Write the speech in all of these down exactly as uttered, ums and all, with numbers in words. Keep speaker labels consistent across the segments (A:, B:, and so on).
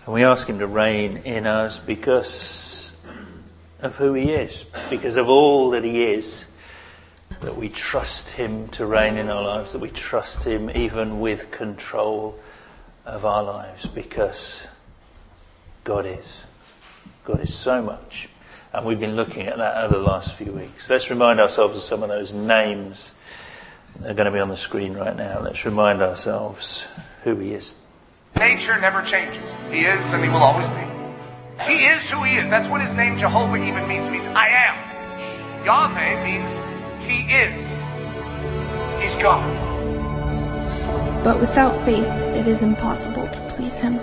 A: And we ask him to reign in us because of who he is, because of all that he is, that we trust him to reign in our lives, that we trust him even with control of our lives, because God is. God is so much. And we've been looking at that over the last few weeks. Let's remind ourselves of some of those names. They're going to be on the screen right now. Let's remind ourselves who he is.
B: Nature never changes. He is and he will always be. He is who he is. That's what his name Jehovah even means. It means I am. Yahweh means he is. He's God.
C: But without faith, it is impossible to please him.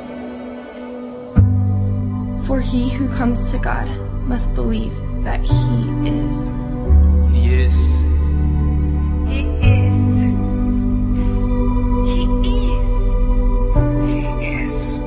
C: For he who comes to God must believe that he is.
D: He is.
E: He is. He is.
B: He is.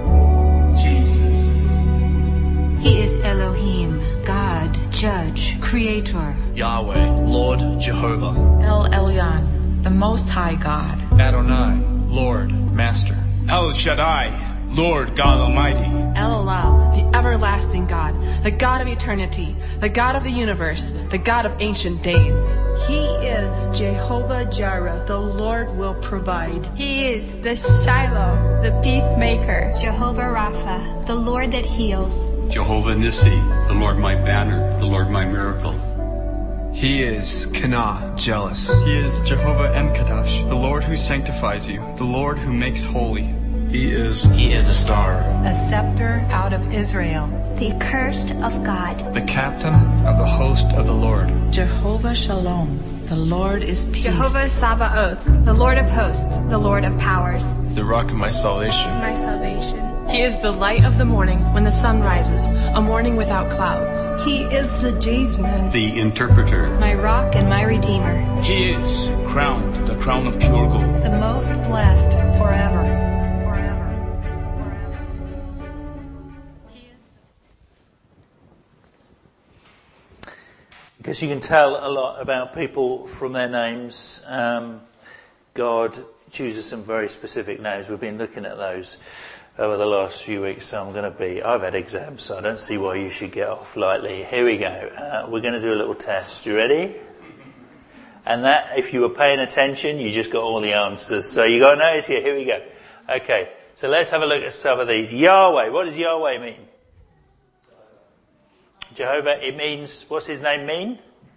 D: Jesus.
F: He is Elohim, God, Judge, Creator.
G: Yahweh, Lord, Jehovah.
H: El Elyon, the Most High God.
I: Adonai, Lord, Master.
J: El Shaddai, Lord God Almighty.
K: El Olam, the everlasting God, the God of eternity, the God of the universe, the God of ancient days.
L: He is Jehovah Jireh, the Lord will provide.
M: He is the Shiloh, the peacemaker.
E: Jehovah Rapha, the Lord that heals.
N: Jehovah Nissi, the Lord my banner, the Lord my miracle.
O: He is Kanah, jealous.
P: He is Jehovah Emkadash, the Lord who sanctifies you, the Lord who makes holy.
Q: He is He is a star,
R: a scepter out of Israel,
E: the accursed of God,
I: the captain of the host of the Lord.
H: Jehovah Shalom, the Lord is peace.
M: Jehovah Sabaoth, the Lord of hosts, the Lord of powers.
Q: The rock of my salvation.
C: My salvation.
K: He is the light of the morning when the sun rises, a morning without clouds.
L: He is the daysman,
N: the interpreter,
E: my rock and my redeemer.
J: He is crowned, the crown of pure gold,
R: the most blessed forever.
A: Because you can tell a lot about people from their names. Um, God chooses some very specific names. We've been looking at those over the last few weeks, so I'm going to be... I've had exams, so I don't see why you should get off lightly. Here we go. Uh, we're going to do a little test. You ready? And that, if you were paying attention, you just got all the answers. So you got to notice here. Here we go. Okay, so let's have a look at some of these. Yahweh. What does Yahweh mean? Jehovah, it means, what's his name mean?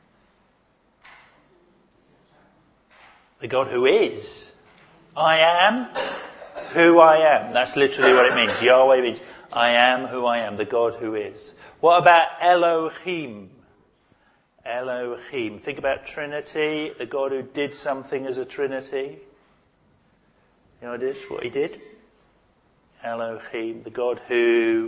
A: The God who is. I am who I am. That's literally what it means. Yahweh means, I am who I am, the God who is. What about Elohim? Elohim. Think about Trinity, the God who did something as a Trinity. You know what it is? What he did? Elohim, the God who...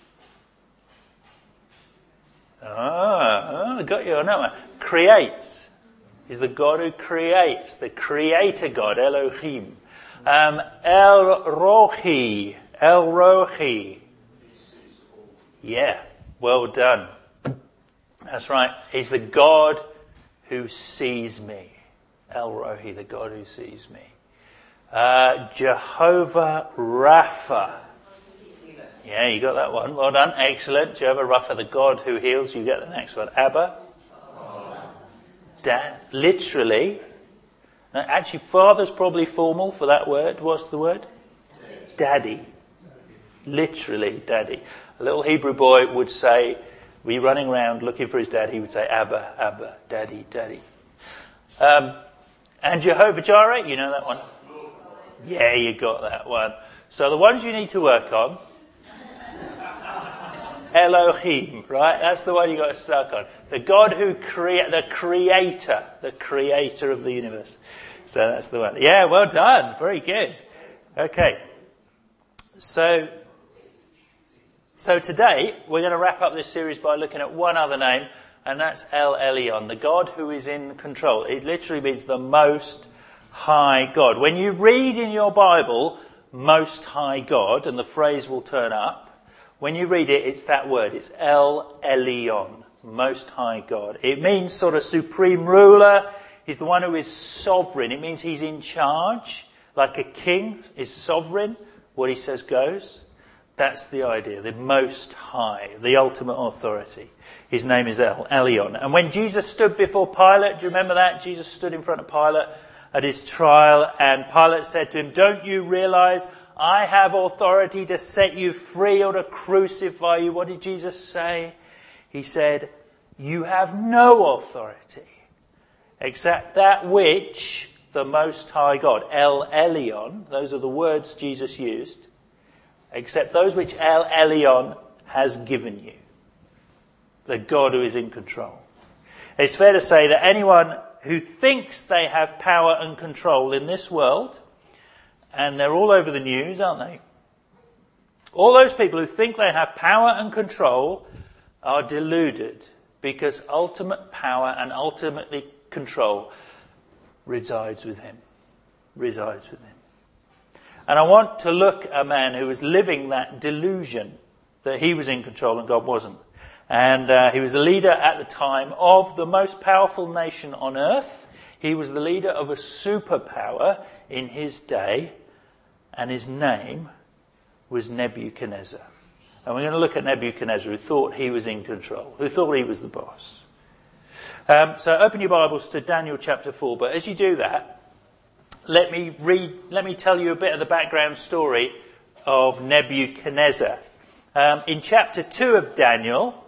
A: Ah, got you on that one. Creates. He's the God who creates, the creator God, Elohim. Um, El Rohi, El Rohi. Yeah, well done. That's right. He's the God who sees me. El Rohi, the God who sees me. Uh, Jehovah Rapha. Yeah, you got that one. Well done. Excellent. Jehovah Rapha, the God who heals. You get the next one. Abba. Dad. Literally. No, actually, father's probably formal for that word. What's the word? Daddy. Literally, daddy. A little Hebrew boy would say, be running around looking for his dad. He would say, Abba, Abba, daddy, daddy. Um, and Jehovah Jireh, you know that one? Yeah, you got that one. So the ones you need to work on. Elohim, right? That's the one you got to stuck on. The God who create, the creator, the creator of the universe. So that's the one. Yeah, well done. Very good. Okay. So, so today we're going to wrap up this series by looking at one other name, and that's El Elyon, the God who is in control. It literally means the Most High God. When you read in your Bible, Most High God, and the phrase will turn up, when you read it, it's that word. It's El Elyon, Most High God. It means sort of supreme ruler. He's the one who is sovereign. It means he's in charge, like a king is sovereign. What he says goes. That's the idea, the Most High, the ultimate authority. His name is El Elyon. And when Jesus stood before Pilate, do you remember that? Jesus stood in front of Pilate at his trial, and Pilate said to him, "Don't you realize I have authority to set you free or to crucify you?" What did Jesus say? He said, "You have no authority except that which the Most High God," El Elyon, those are the words Jesus used, except those which El Elyon has given you. The God who is in control. It's fair to say that anyone who thinks they have power and control in this world, and they're all over the news, aren't they? All those people who think they have power and control are deluded, because ultimate power and ultimately control resides with him. Resides with him. And I want to look at a man who was living that delusion that he was in control and God wasn't. And uh, he was a leader at the time of the most powerful nation on earth. He was the leader of a superpower in his day, and his name was Nebuchadnezzar. And we're going to look at Nebuchadnezzar, who thought he was in control, who thought he was the boss. Um, so open your Bibles to Daniel chapter four. But as you do that, let me read. Let me tell you a bit of the background story of Nebuchadnezzar. Um, in chapter two of Daniel,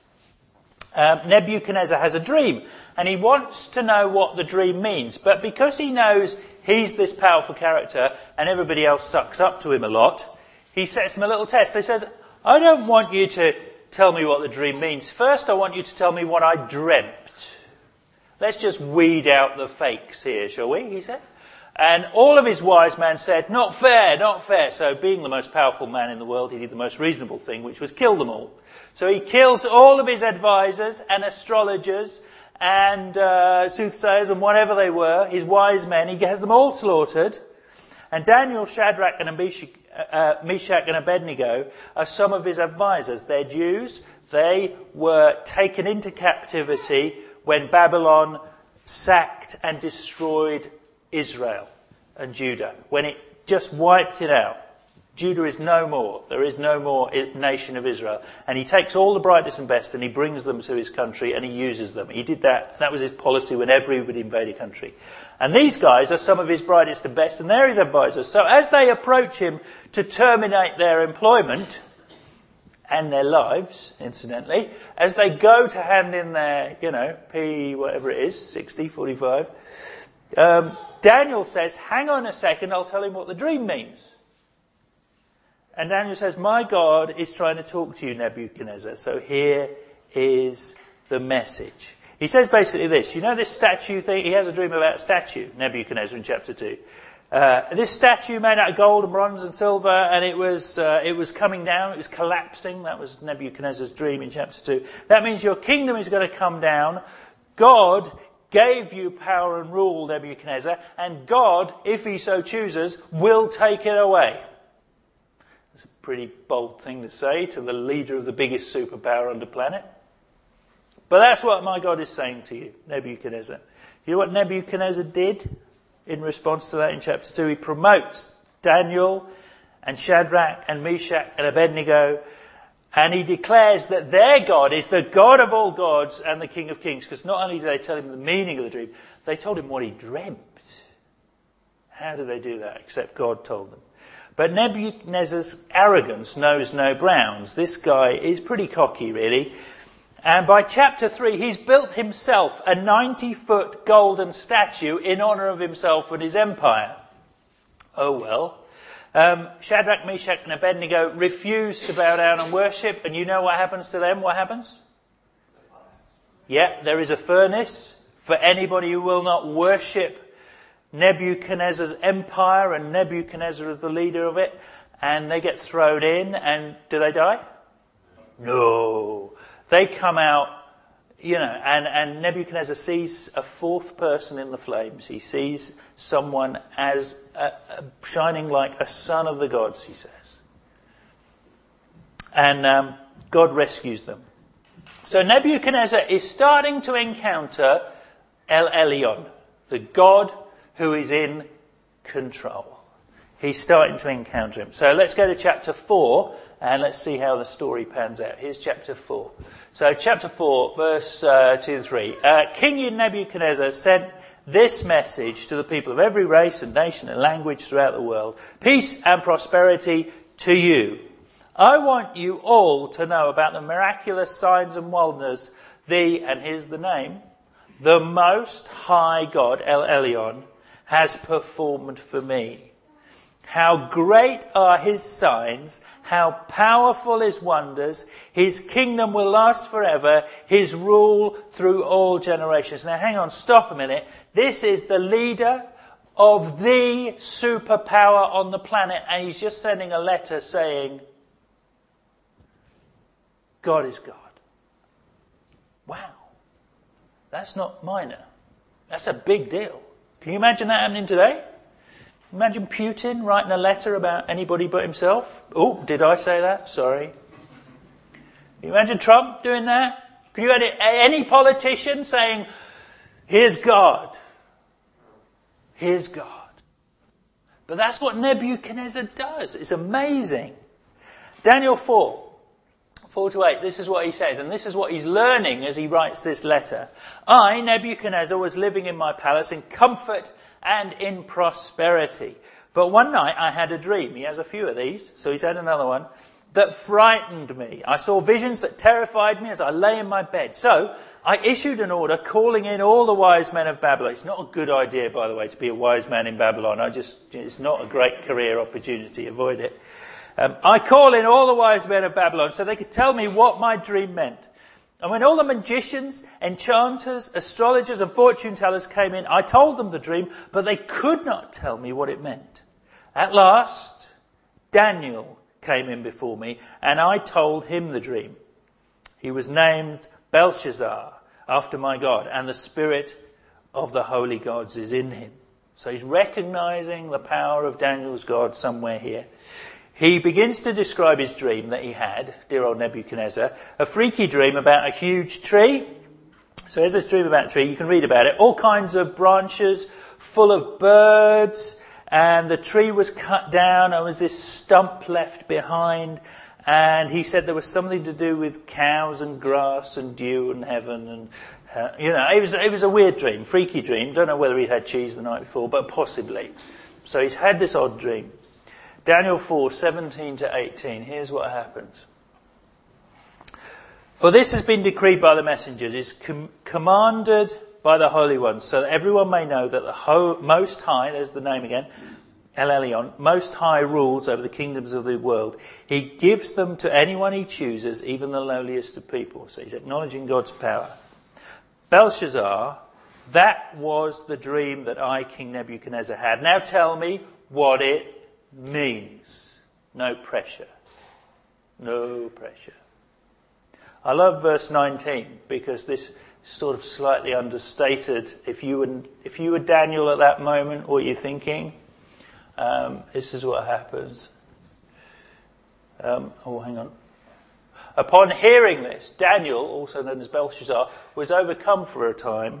A: um, Nebuchadnezzar has a dream, and he wants to know what the dream means. But because he knows he's this powerful character and everybody else sucks up to him a lot, he sets him a little test. So he says, "I don't want you to tell me what the dream means. First, I want you to tell me what I dreamt. Let's just weed out the fakes here, shall we?" he said. And all of his wise men said, "Not fair, not fair." So being the most powerful man in the world, he did the most reasonable thing, which was kill them all. So he killed all of his advisors and astrologers and uh, soothsayers and whatever they were, his wise men. He has them all slaughtered. And Daniel, Shadrach and Meshach, uh, Meshach and Abednego are some of his advisors. They're Jews. They were taken into captivity when Babylon sacked and destroyed Israel and Judah, when it just wiped it out. Judah is no more. There is no more nation of Israel. And he takes all the brightest and best and he brings them to his country and he uses them. He did that. That was his policy whenever he would invade a country. And these guys are some of his brightest and best, and they're his advisors. So as they approach him to terminate their employment and their lives, incidentally, as they go to hand in their, you know, P whatever it is, sixty, forty-five, um, Daniel says, "Hang on a second, I'll tell him what the dream means." And Daniel says, "My God is trying to talk to you, Nebuchadnezzar. So here is the message." He says basically this. You know this statue thing? He has a dream about a statue, Nebuchadnezzar, in chapter two. Uh, this statue made out of gold and bronze and silver, and it was uh, it was coming down, it was collapsing. That was Nebuchadnezzar's dream in chapter two. That means your kingdom is going to come down. God gave you power and rule, Nebuchadnezzar, and God, if he so chooses, will take it away. That's a pretty bold thing to say to the leader of the biggest superpower on the planet. But that's what my God is saying to you, Nebuchadnezzar. You know what Nebuchadnezzar did in response to that in chapter two? He promotes Daniel and Shadrach and Meshach and Abednego, and he declares that their God is the God of all gods and the King of kings. Because not only did they tell him the meaning of the dream, they told him what he dreamt. How did they do that? Except God told them. But Nebuchadnezzar's arrogance knows no bounds. This guy is pretty cocky, really. And by chapter three, he's built himself a ninety-foot golden statue in honour of himself and his empire. Oh well. Um, Shadrach, Meshach and Abednego refuse to bow down and worship. And you know what happens to them? What happens? Yeah, there is a furnace for anybody who will not worship Nebuchadnezzar's empire, and Nebuchadnezzar is the leader of it. And they get thrown in, and do they die? No. They come out, you know, and, and Nebuchadnezzar sees a fourth person in the flames. He sees someone as a, a, shining like a son of the gods, he says. And um, God rescues them. So Nebuchadnezzar is starting to encounter El Elyon, the God who is in control. He's starting to encounter him. So let's go to chapter four and let's see how the story pans out. Here's chapter four. So chapter four, verse uh, two to three. Uh, King Nebuchadnezzar sent this message to the people of every race and nation and language throughout the world. Peace and prosperity to you. I want you all to know about the miraculous signs and wonders the, and here's the name, the Most High God, El Elyon, has performed for me. How great are his signs, how powerful his wonders. His kingdom will last forever, his rule through all generations. Now hang on, stop a minute. This is the leader of the superpower on the planet, and he's just sending a letter saying, God is God. Wow. That's not minor. That's a big deal. Can you imagine that happening today? Imagine Putin writing a letter about anybody but himself. Oh, did I say that? Sorry. Can you imagine Trump doing that? Can you imagine any politician saying, here's God. Here's God. But that's what Nebuchadnezzar does. It's amazing. Daniel four. four to eight, this is what he says, and this is what he's learning as he writes this letter. I, Nebuchadnezzar, was living in my palace in comfort and in prosperity. But one night I had a dream. He has a few of these, so he's had another one, that frightened me. I saw visions that terrified me as I lay in my bed. So I issued an order calling in all the wise men of Babylon. It's not a good idea, by the way, to be a wise man in Babylon. I just, it's not a great career opportunity. Avoid it. Um, I call in all the wise men of Babylon so they could tell me what my dream meant. And when all the magicians, enchanters, astrologers and fortune tellers came in, I told them the dream, but they could not tell me what it meant. At last, Daniel came in before me, and I told him the dream. He was named Belshazzar, after my God, and the spirit of the holy gods is in him. So he's recognizing the power of Daniel's God somewhere here. He begins to describe his dream that he had, dear old Nebuchadnezzar, a freaky dream about a huge tree. So here's this dream about a tree, you can read about it. All kinds of branches full of birds, and the tree was cut down, and there was this stump left behind, and he said there was something to do with cows and grass and dew and heaven, and uh, you know, it was, it was a weird dream, freaky dream. Don't know whether he'd had cheese the night before, but possibly. So he's had this odd dream. Daniel four, seventeen to eighteen. Here's what happens. For this has been decreed by the messengers, is com- commanded by the Holy Ones, so that everyone may know that the ho- Most High, there's the name again, El Elyon, Most High rules over the kingdoms of the world. He gives them to anyone he chooses, even the lowliest of people. So he's acknowledging God's power. Belshazzar, that was the dream that I, King Nebuchadnezzar, had. Now tell me what it means. No pressure. No pressure. I love verse nineteen because this is sort of slightly understated. If you were, if you were Daniel at that moment, what are you thinking? Um, this is what happens. Um, oh, hang on. Upon hearing this, Daniel, also known as Belshazzar, was overcome for a time,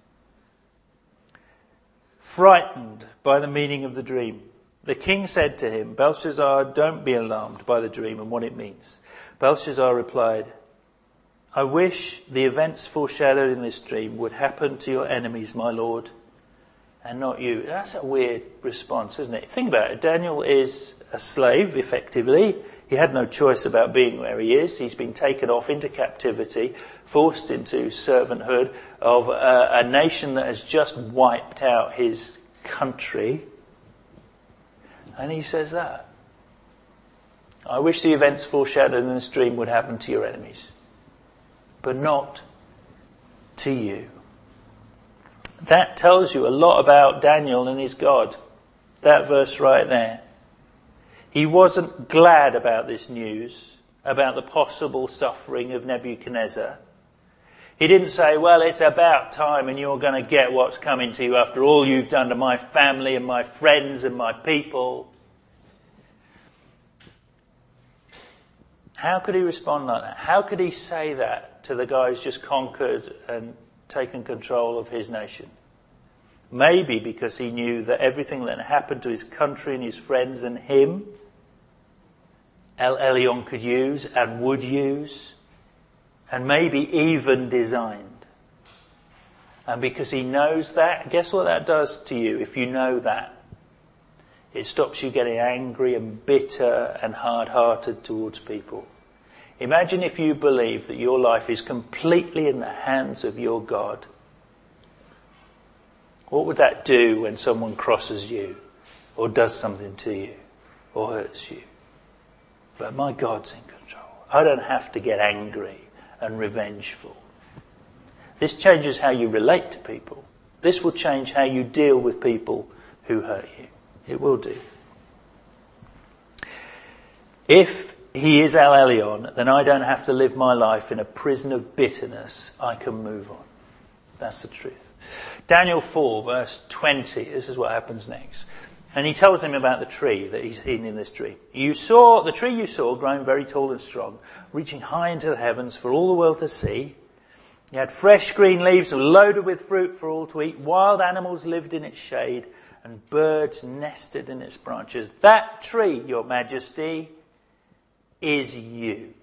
A: frightened by the meaning of the dream. The king said to him, Belshazzar, don't be alarmed by the dream and what it means. Belshazzar replied, I wish the events foreshadowed in this dream would happen to your enemies, my lord, and not you. That's a weird response, isn't it? Think about it. Daniel is a slave, effectively. He had no choice about being where he is. He's been taken off into captivity, forced into servanthood of a, a nation that has just wiped out his country. And he says that. I wish the events foreshadowed in this dream would happen to your enemies, but not to you. That tells you a lot about Daniel and his God. That verse right there. He wasn't glad about this news, about the possible suffering of Nebuchadnezzar. He didn't say, well, it's about time and you're going to get what's coming to you after all you've done to my family and my friends and my people. How could he respond like that? How could he say that to the guy who's just conquered and taken control of his nation? Maybe because he knew that everything that happened to his country and his friends and him El Elyon could use and would use, and maybe even designed. And because he knows that, guess what that does to you if you know that? It stops you getting angry and bitter and hard-hearted towards people. Imagine if you believe that your life is completely in the hands of your God. What would that do when someone crosses you or does something to you or hurts you? But my God's in control. I don't have to get angry and revengeful. This changes how you relate to people. This will change how you deal with people who hurt you. It will do. If he is El Elyon, then I don't have to live my life in a prison of bitterness. I can move on. That's the truth. Daniel four, verse twenty, this is what happens next. And he tells him about the tree that he's seen in this tree. You saw, the tree you saw, growing very tall and strong, reaching high into the heavens for all the world to see. It had fresh green leaves loaded with fruit for all to eat. Wild animals lived in its shade, and birds nested in its branches. That tree, your majesty, is you.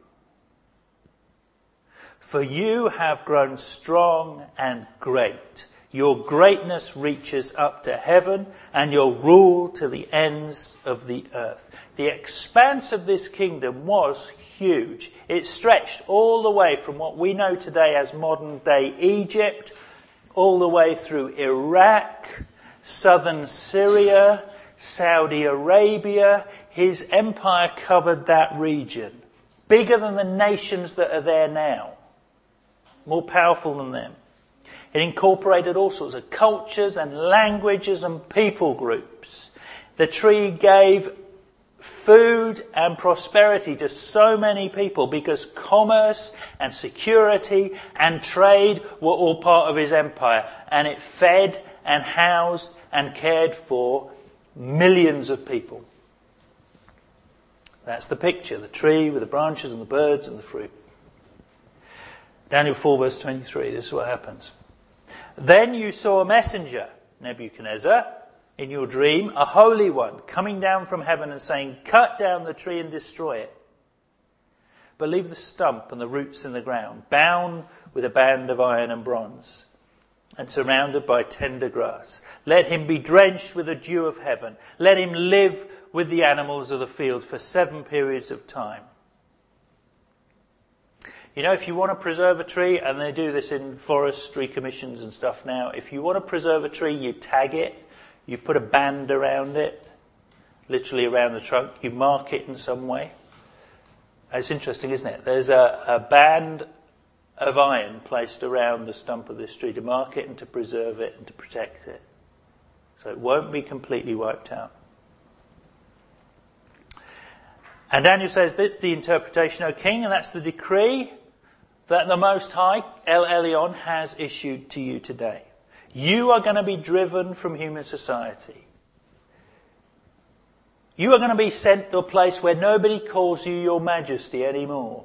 A: For you have grown strong and great. Your greatness reaches up to heaven, and your rule to the ends of the earth. The expanse of this kingdom was huge. It stretched all the way from what we know today as modern-day Egypt, all the way through Iraq, southern Syria, Saudi Arabia. His empire covered that region. Bigger than the nations that are there now. More powerful than them. It incorporated all sorts of cultures and languages and people groups. The tree gave food and prosperity to so many people because commerce and security and trade were all part of his empire. And it fed and housed and cared for millions of people. That's the picture, the tree with the branches and the birds and the fruit. Daniel four verse twenty-three, this is what happens. Then you saw a messenger, Nebuchadnezzar, in your dream, a holy one, coming down from heaven and saying, cut down the tree and destroy it. But leave the stump and the roots in the ground, bound with a band of iron and bronze, and surrounded by tender grass. Let him be drenched with the dew of heaven. Let him live with the animals of the field for seven periods of time. You know, if you want to preserve a tree, and they do this in forestry commissions and stuff now, if you want to preserve a tree, you tag it, you put a band around it, literally around the trunk, you mark it in some way. It's interesting, isn't it? There's a, a band of iron placed around the stump of this tree to mark it and to preserve it and to protect it. So it won't be completely wiped out. And Daniel says, this is the interpretation, O king, and that's the decree that the Most High, El Elyon, has issued to you today. You are going to be driven from human society. You are going to be sent to a place where nobody calls you your majesty anymore.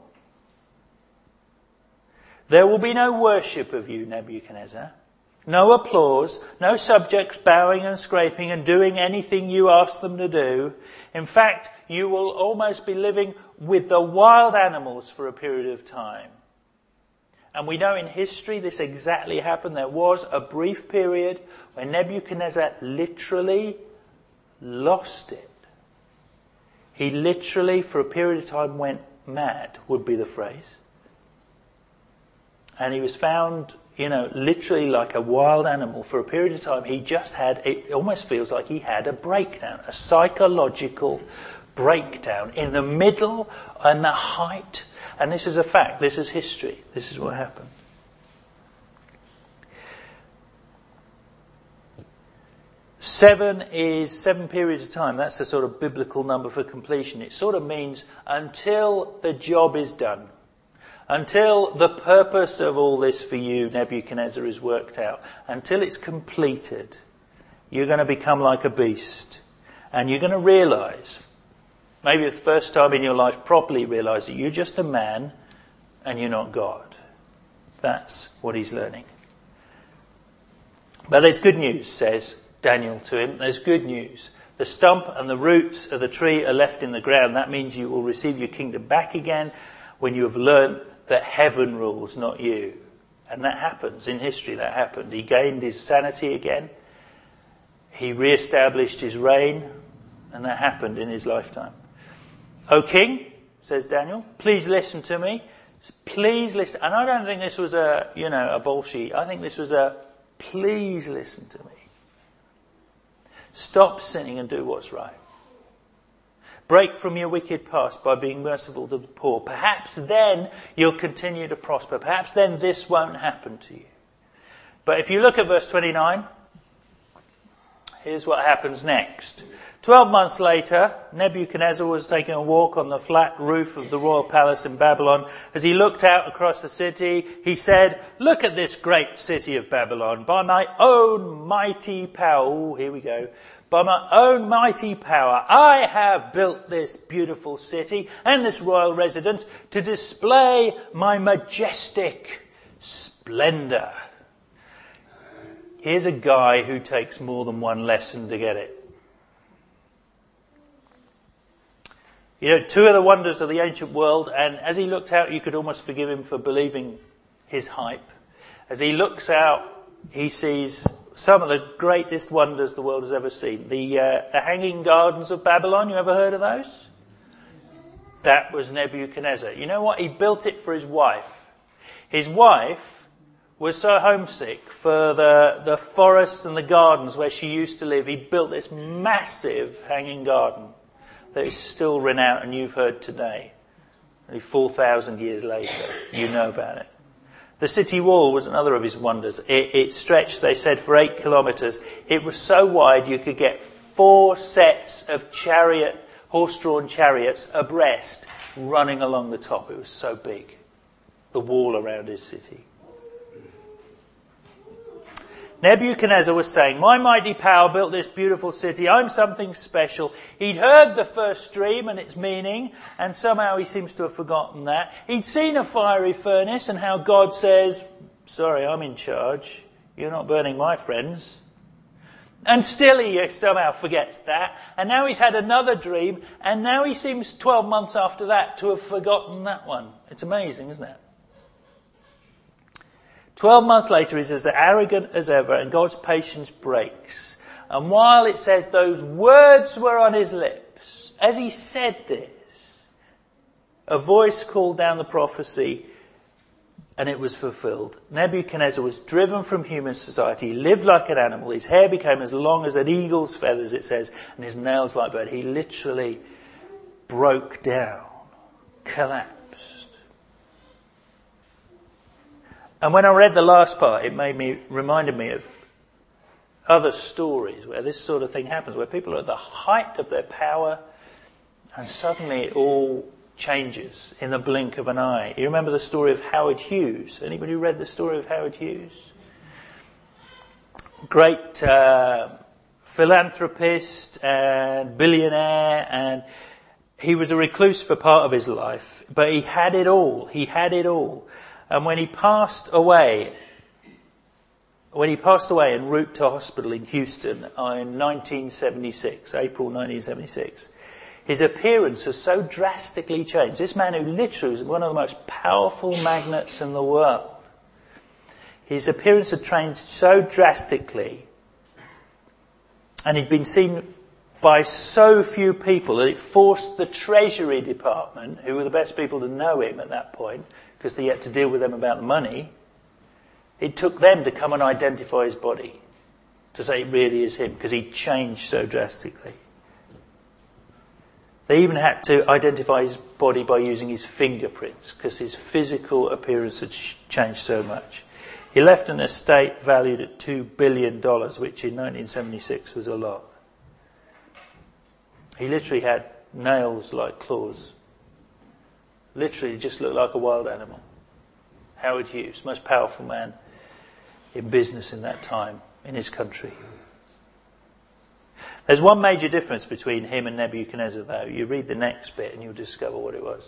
A: There will be no worship of you, Nebuchadnezzar. No applause, no subjects bowing and scraping and doing anything you ask them to do. In fact, you will almost be living with the wild animals for a period of time. And we know in history this exactly happened. There was a brief period when Nebuchadnezzar literally lost it. He literally, for a period of time, went mad, would be the phrase. And he was found, you know, literally like a wild animal for a period of time. He just had, it almost feels like he had a breakdown, a psychological breakdown in the middle and the height. And this is a fact, this is history, this is what happened. Seven is seven periods of time. That's the sort of biblical number for completion. It sort of means until the job is done. Until the purpose of all this for you, Nebuchadnezzar, is worked out. Until it's completed, you're going to become like a beast. And you're going to realise, maybe the first time in your life properly realise that you're just a man and you're not God. That's what he's learning. But there's good news, says Daniel to him. There's good news. The stump and the roots of the tree are left in the ground. That means you will receive your kingdom back again when you have learned that heaven rules, not you. And that happens. In history, that happened. He gained his sanity again. He re-established his reign. And that happened in his lifetime. O king, says Daniel, please listen to me. Please listen. And I don't think this was a, you know, a bullshit. I think this was a, please listen to me. Stop sinning and do what's right. Break from your wicked past by being merciful to the poor. Perhaps then you'll continue to prosper. Perhaps then this won't happen to you. But if you look at verse twenty-nine, here's what happens next. Twelve months later, Nebuchadnezzar was taking a walk on the flat roof of the royal palace in Babylon. As he looked out across the city, he said, look at this great city of Babylon. By my own mighty power, ooh, here we go. By my own mighty power, I have built this beautiful city and this royal residence to display my majestic splendor. Here's a guy who takes more than one lesson to get it. You know, two of the wonders of the ancient world, and as he looked out, you could almost forgive him for believing his hype. As he looks out, he sees some of the greatest wonders the world has ever seen. The, uh, the Hanging Gardens of Babylon, you ever heard of those? That was Nebuchadnezzar. You know what? He built it for his wife. His wife was so homesick for the, the forests and the gardens where she used to live. He built this massive hanging garden that is still renowned, and you've heard today. Only four thousand years later, you know about it. The city wall was another of his wonders. It, it stretched, they said, for eight kilometres. It was so wide you could get four sets of chariot, horse-drawn chariots abreast running along the top. It was so big, the wall around his city. Nebuchadnezzar was saying, my mighty power built this beautiful city. I'm something special. He'd heard the first dream and its meaning, and somehow he seems to have forgotten that. He'd seen a fiery furnace and how God says, sorry, I'm in charge. You're not burning my friends. And still he somehow forgets that. And now he's had another dream, and now he seems twelve months after that to have forgotten that one. It's amazing, isn't it? Twelve months later, he's as arrogant as ever, and God's patience breaks. And while it says those words were on his lips, as he said this, a voice called down the prophecy, and it was fulfilled. Nebuchadnezzar was driven from human society. He lived like an animal. His hair became as long as an eagle's feathers, it says, and his nails like bird. He literally broke down, collapsed. And when I read the last part, it made me, reminded me of other stories where this sort of thing happens, where people are at the height of their power and suddenly it all changes in the blink of an eye. You remember the story of Howard Hughes? Anybody read the story of Howard Hughes? Great uh, philanthropist and billionaire, and he was a recluse for part of his life, but he had it all. He had it all. And when he passed away, when he passed away en route to hospital in Houston in nineteen seventy-six, April nineteen seventy-six, his appearance has so drastically changed. This man who literally was one of the most powerful magnates in the world, his appearance had changed so drastically, and he'd been seen by so few people that it forced the Treasury Department, who were the best people to know him at that point, because they had to deal with them about the money, it took them to come and identify his body, to say it really is him, because he changed so drastically. They even had to identify his body by using his fingerprints, because his physical appearance had changed so much. He left an estate valued at two billion dollars, which in nineteen seventy-six was a lot. He literally had nails like claws. Literally just looked like a wild animal. Howard Hughes, most powerful man in business in that time, in his country. There's one major difference between him and Nebuchadnezzar, though. You read the next bit and you'll discover what it was.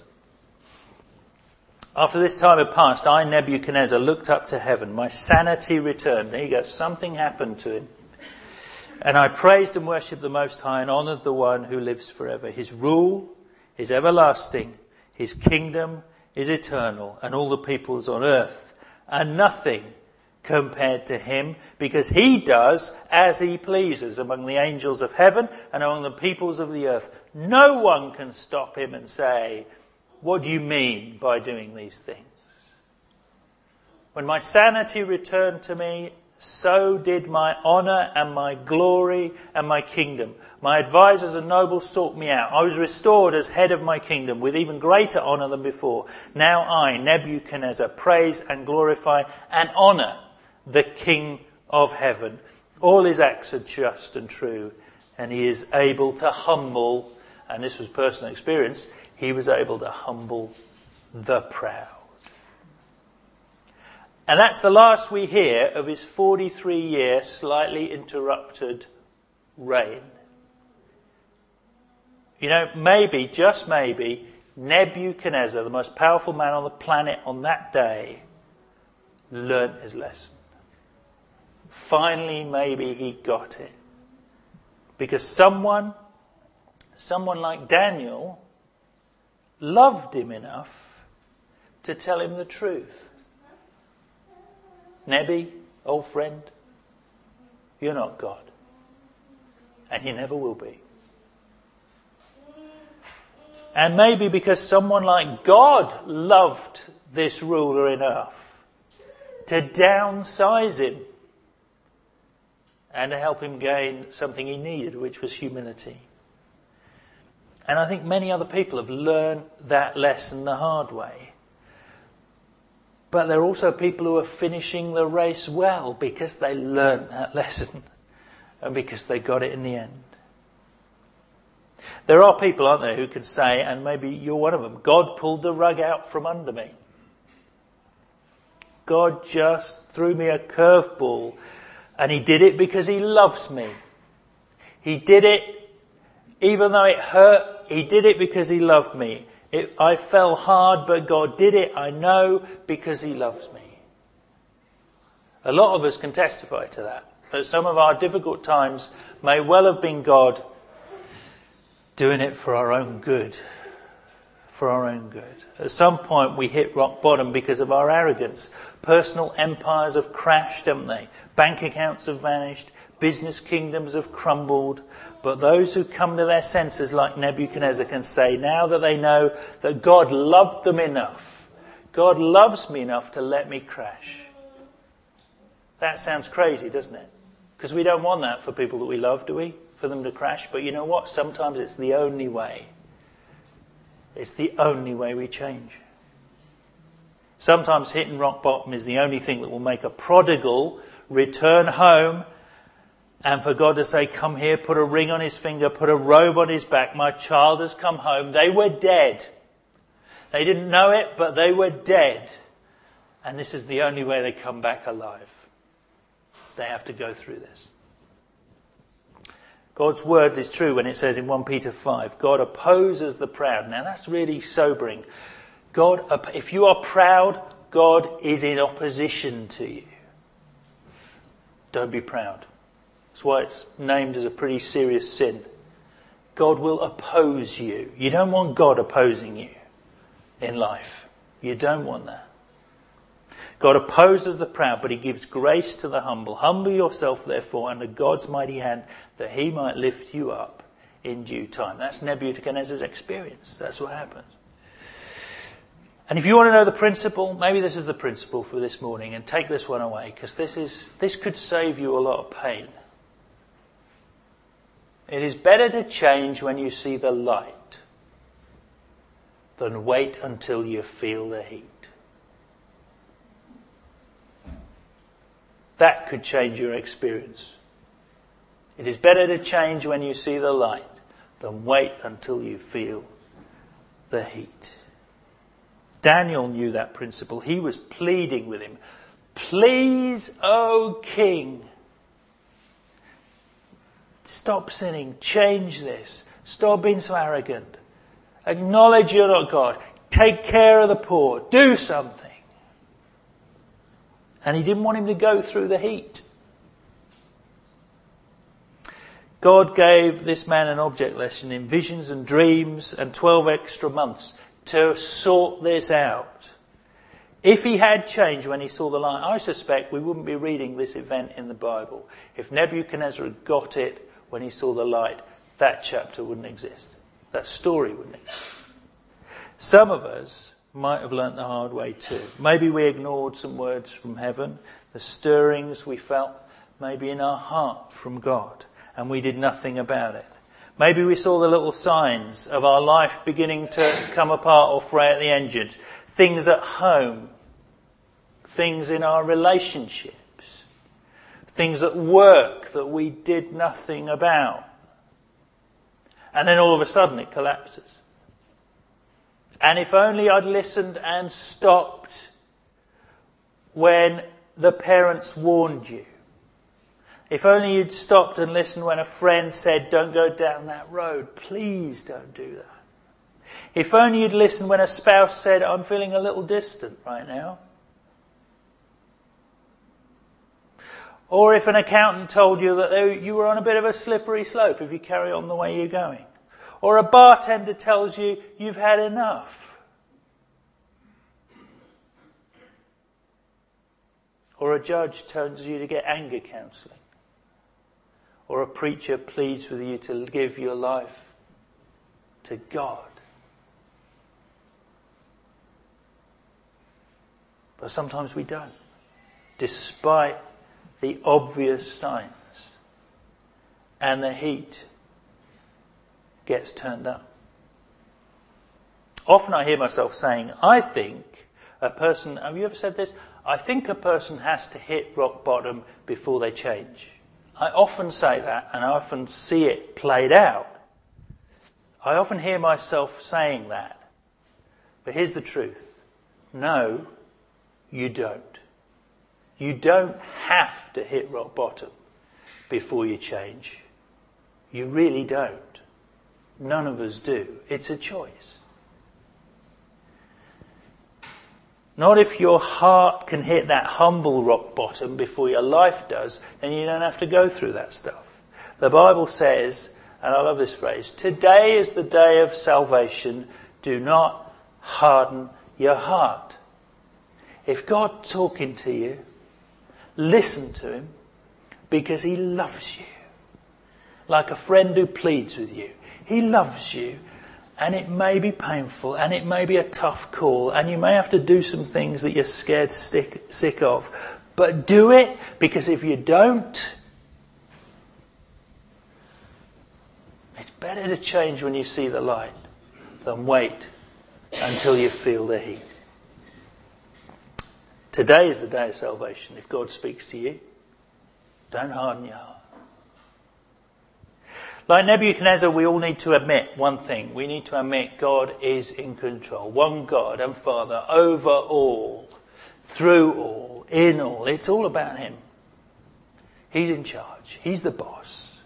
A: After this time had passed, I, Nebuchadnezzar, looked up to heaven. My sanity returned. There you go. Something happened to him. And I praised and worshipped the Most High and honoured the one who lives forever. His rule is everlasting. His kingdom is eternal. And all the peoples on earth are nothing compared to him, because he does as he pleases among the angels of heaven and among the peoples of the earth. No one can stop him and say, what do you mean by doing these things? When my sanity returned to me, so did my honour and my glory and my kingdom. My advisers and nobles sought me out. I was restored as head of my kingdom with even greater honour than before. Now I, Nebuchadnezzar, praise and glorify and honour the King of heaven. All his acts are just and true, and he is able to humble, and this was personal experience, he was able to humble the proud. And that's the last we hear of his forty-three year, slightly interrupted reign. You know, maybe, just maybe, Nebuchadnezzar, the most powerful man on the planet on that day, learnt his lesson. Finally, maybe he got it. Because someone, someone like Daniel, loved him enough to tell him the truth. Nebi, old friend, you're not God. And you never will be. And maybe because someone like God loved this ruler enough to downsize him and to help him gain something he needed, which was humility. And I think many other people have learned that lesson the hard way. But there are also people who are finishing the race well because they learned that lesson and because they got it in the end. There are people, aren't there, who can say, and maybe you're one of them, God pulled the rug out from under me. God just threw me a curveball, and he did it because he loves me. He did it even though it hurt. He did it because he loved me. It, I fell hard, but God did it, I know, because he loves me. A lot of us can testify to that. That some of our difficult times may well have been God doing it for our own good. For our own good. At some point we hit rock bottom because of our arrogance. Personal empires have crashed, haven't they? Bank accounts have vanished. Business kingdoms have crumbled. But those who come to their senses like Nebuchadnezzar can say, now that they know that God loved them enough, God loves me enough to let me crash. That sounds crazy, doesn't it? Because we don't want that for people that we love, do we? For them to crash. But you know what? Sometimes it's the only way. It's the only way we change. Sometimes hitting rock bottom is the only thing that will make a prodigal return home, and for God to say, come here, put a ring on his finger, put a robe on his back, my child has come home. They were dead. They didn't know it, but they were dead. And this is the only way they come back alive. They have to go through this. God's word is true when it says in First Peter five, God opposes the proud. Now that's really sobering. God, if you are proud, God is in opposition to you. Don't be proud. That's why it's named as a pretty serious sin. God will oppose you. You don't want God opposing you in life. You don't want that. God opposes the proud, but he gives grace to the humble. Humble yourself, therefore, under God's mighty hand, that he might lift you up in due time. That's Nebuchadnezzar's experience. That's what happens. And if you want to know the principle, maybe this is the principle for this morning, and take this one away, because this is this could save you a lot of pain. It is better to change when you see the light than wait until you feel the heat. That could change your experience. It is better to change when you see the light than wait until you feel the heat. Daniel knew that principle. He was pleading with him. Please, O king, stop sinning. Change this. Stop being so arrogant. Acknowledge you're not God. Take care of the poor. Do something. And he didn't want him to go through the heat. God gave this man an object lesson in visions and dreams and twelve extra months to sort this out. If he had changed when he saw the light, I suspect we wouldn't be reading this event in the Bible. If Nebuchadnezzar had got it when he saw the light, that chapter wouldn't exist. That story wouldn't exist. Some of us might have learnt the hard way too. Maybe we ignored some words from heaven, the stirrings we felt maybe in our heart from God, and we did nothing about it. Maybe we saw the little signs of our life beginning to come apart or fray at the engines. Things at home, things in our relationships, things at work that we did nothing about. And then all of a sudden it collapses. And if only I'd listened and stopped when the parents warned you. If only you'd stopped and listened when a friend said, don't go down that road. Please don't do that. If only you'd listened when a spouse said, I'm feeling a little distant right now. Or if an accountant told you that you were on a bit of a slippery slope if you carry on the way you're going. Or a bartender tells you you've had enough. Or a judge tells you to get anger counselling. Or a preacher pleads with you to give your life to God. But sometimes we don't, despite the obvious signs. And the heat gets turned up. Often I hear myself saying, I think a person, have you ever said this? I think a person has to hit rock bottom before they change. I often say that, and I often see it played out. I often hear myself saying that. But here's the truth. No, you don't. You don't have to hit rock bottom before you change. You really don't. None of us do. It's a choice. Not if your heart can hit that humble rock bottom before your life does, then you don't have to go through that stuff. The Bible says, and I love this phrase, today is the day of salvation. Do not harden your heart. If God's talking to you, listen to him because he loves you. Like a friend who pleads with you. He loves you, and it may be painful, and it may be a tough call, and you may have to do some things that you're scared stick, sick of. But do it, because if you don't, it's better to change when you see the light than wait until you feel the heat. Today is the day of salvation. If God speaks to you, don't harden your heart. Like Nebuchadnezzar, we all need to admit one thing. We need to admit God is in control. One God and Father over all, through all, in all. It's all about him. He's in charge. He's the boss.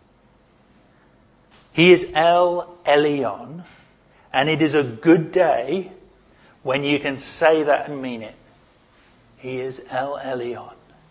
A: He is El Elyon, and it is a good day when you can say that and mean it. He is El Elyon.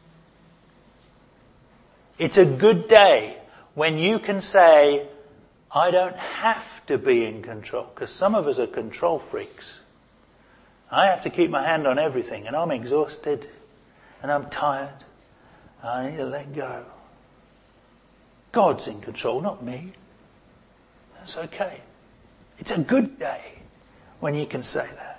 A: It's a good day when you can say, I don't have to be in control. Because some of us are control freaks. I have to keep my hand on everything, and I'm exhausted, and I'm tired. I need to let go. God's in control, not me. That's okay. It's a good day when you can say that.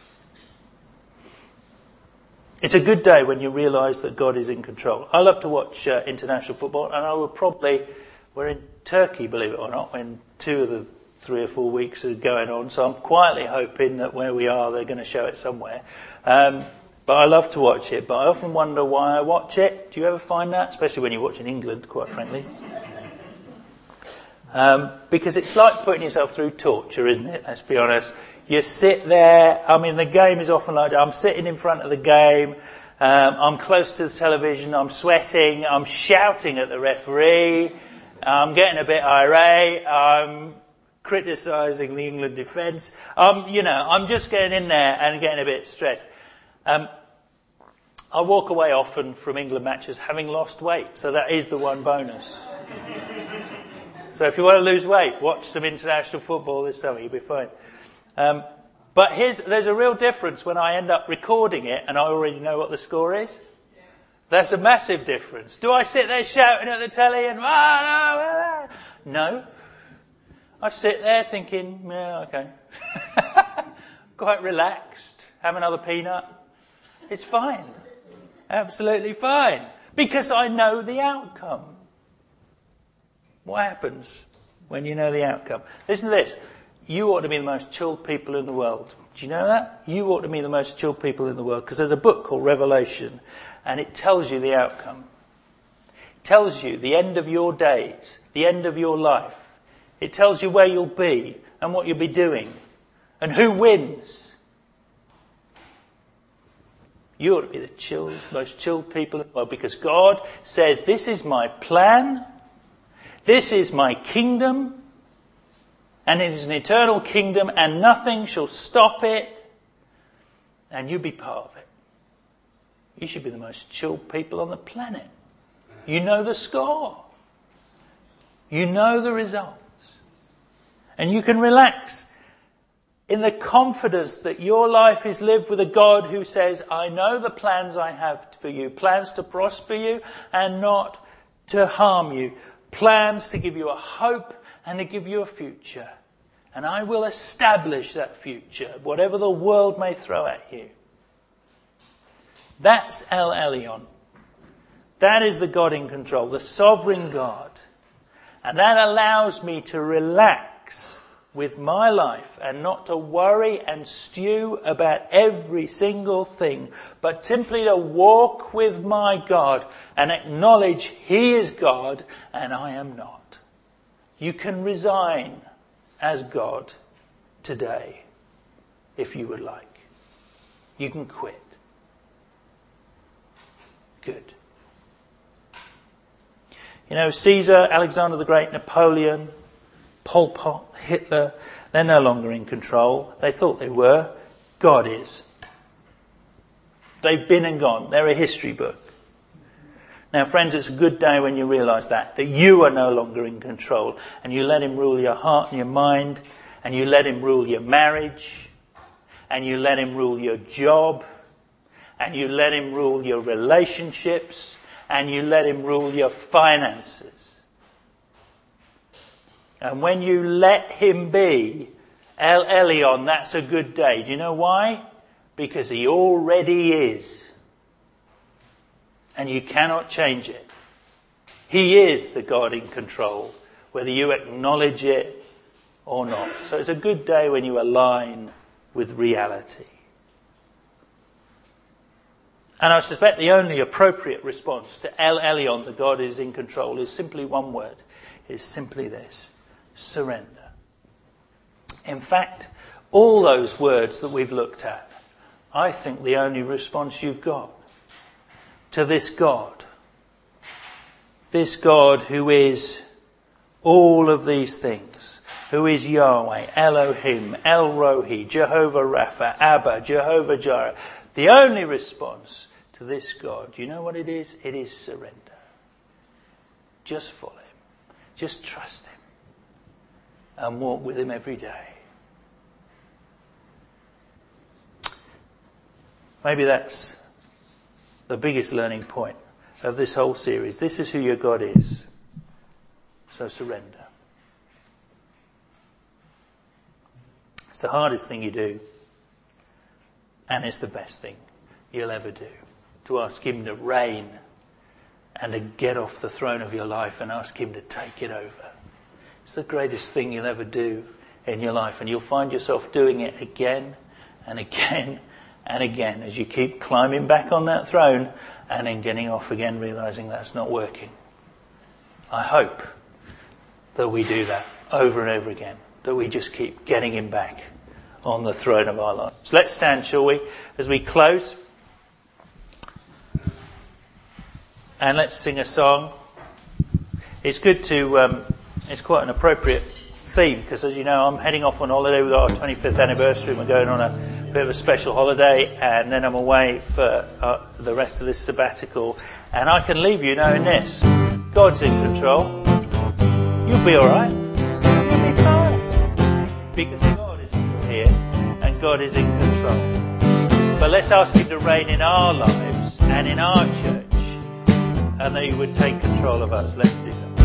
A: It's a good day when you realise that God is in control. I love to watch uh, international football, and I will probably, we're in Turkey, believe it or not, when two of the three or four weeks are going on, so I'm quietly hoping that where we are, they're going to show it somewhere. Um, but I love to watch it, but I often wonder why I watch it. Do you ever find that? Especially when you watch in England, quite frankly. Um, because it's like putting yourself through torture, isn't it? Let's be honest. You sit there, I mean, the game is often like, I'm sitting in front of the game, um, I'm close to the television, I'm sweating, I'm shouting at the referee, I'm getting a bit irate, I'm criticising the England defence, um, you know, I'm just getting in there and getting a bit stressed. Um, I walk away often from England matches having lost weight, so that is the one bonus. So if you want to lose weight, watch some international football this summer. You'll be fine. Um, but here's, there's a real difference when I end up recording it and I already know what the score is. There's a massive difference. Do I sit there shouting at the telly and... Ah, no, no. I sit there thinking, yeah, okay. Quite relaxed. Have another peanut. It's fine. Absolutely fine. Because I know the outcome. What happens when you know the outcome? Listen to this. You ought to be the most chilled people in the world. Do you know that? You ought to be the most chilled people in the world. Because there's a book called Revelation. And it tells you the outcome. It tells you the end of your days. The end of your life. It tells you where you'll be. And what you'll be doing. And who wins. You ought to be the chilled, most chilled people in the world. Because God says, this is my plan. This is my kingdom. And it is an eternal kingdom. And nothing shall stop it. And you be part of it. You should be the most chilled people on the planet. You know the score. You know the results. And you can relax in the confidence that your life is lived with a God who says, I know the plans I have for you. Plans to prosper you and not to harm you. Plans to give you a hope and to give you a future. And I will establish that future, whatever the world may throw at you. That's El Elyon. That is the God in control, the sovereign God. And that allows me to relax with my life and not to worry and stew about every single thing, but simply to walk with my God and acknowledge He is God and I am not. You can resign as God today if you would like. You can quit. Good. You know, Caesar, Alexander the Great, Napoleon, Pol Pot, Hitler, they're no longer in control. They thought they were. God is. They've been and gone. They're a history book. Now, friends, it's a good day when you realise that, that you are no longer in control and you let Him rule your heart and your mind and you let Him rule your marriage and you let Him rule your job and you let Him rule your relationships and you let Him rule your finances. And when you let Him be El Elyon, that's a good day. Do you know why? Because He already is. And you cannot change it. He is the God in control, whether you acknowledge it or not. So it's a good day when you align with reality. And I suspect the only appropriate response to El Elyon, the God is in control, is simply one word. Is simply this. Surrender. In fact, all those words that we've looked at, I think the only response you've got to this God, this God who is all of these things, who is Yahweh, Elohim, El Rohi, Jehovah Rapha, Abba, Jehovah Jireh, the only response to this God, do you know what it is? It is surrender. Just follow Him. Just trust Him. And walk with Him every day. Maybe that's the biggest learning point of this whole series. This is who your God is. So surrender. It's the hardest thing you do. And it's the best thing you'll ever do. To ask Him to reign and to get off the throne of your life and ask Him to take it over. It's the greatest thing you'll ever do in your life. And you'll find yourself doing it again and again and again as you keep climbing back on that throne and then getting off again, realising that's not working. I hope that we do that over and over again. That we just keep getting Him back on the throne of our lives. Let's stand, shall we, as we close. And let's sing a song. It's good to... Um, It's quite an appropriate theme because, as you know, I'm heading off on holiday. We've got our twenty-fifth anniversary and we're going on a bit of a special holiday, and then I'm away for uh, the rest of this sabbatical. And I can leave you knowing this. God's in control. You'll be all right. You'll be fine. Because God is here and God is in control. But let's ask him to reign in our lives and in our church, and that he would take control of us. Let's do that.